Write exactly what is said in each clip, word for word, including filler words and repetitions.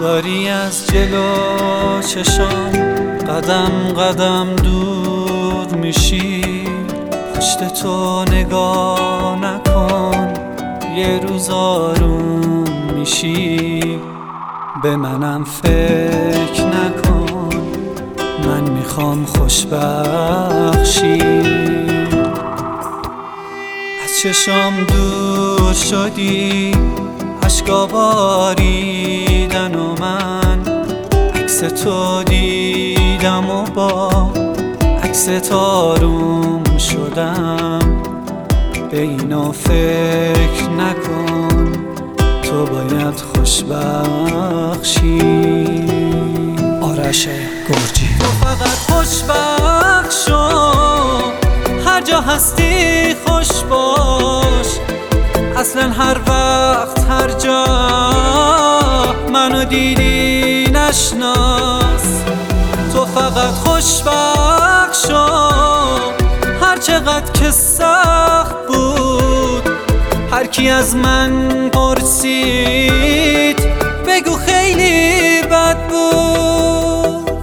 داری از جلو چشام قدم قدم دور میشی، پشت تو نگاه نکن یه روز آروم میشی. به منم فکر نکن، من میخوام خوشبخشی. از چشام دور شدی، اشکا باریدن و من عکس تو دیدم و با عکس تو آروم شدم. به اینا فکر نکن، تو باید خوشبخشی. آرش گرجی. تو فقط خوشبخش شو، هر جا هستی خوش باش. اصلا هر وقت هر جا منو دیدی نشناس. تو فقط خوشبخش شو، هر چقدر که سخت بود. هر کی از من پرسید بگو خیلی بد بود.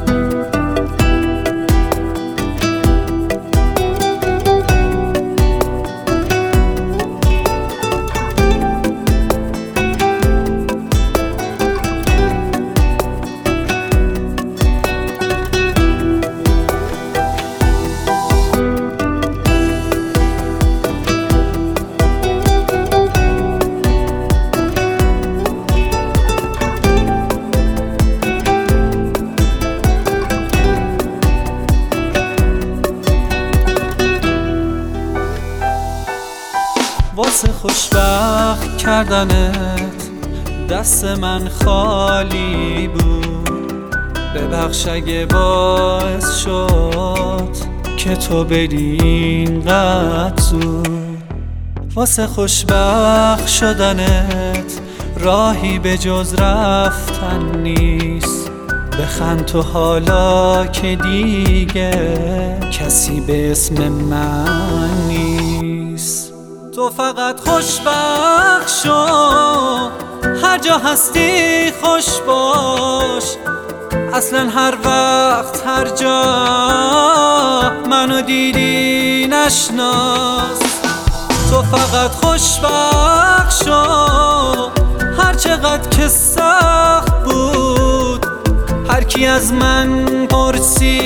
واسه خوشبخت کردنت دست من خالی بود. ببخش اگه باعث شد که تو بری اینقدر زود. واسه خوشبخت شدنت راهی به جز رفتن نیست. بخند تو حالا که دیگه کسی به اسم من نیست. تو فقط خوشبخش شو، هر جا هستی خوش باش. اصلا هر وقت هر جا منو دیدی نشناس. تو فقط خوشبخش شو، هر چقدر که سخت بود. هر کی از من پرسید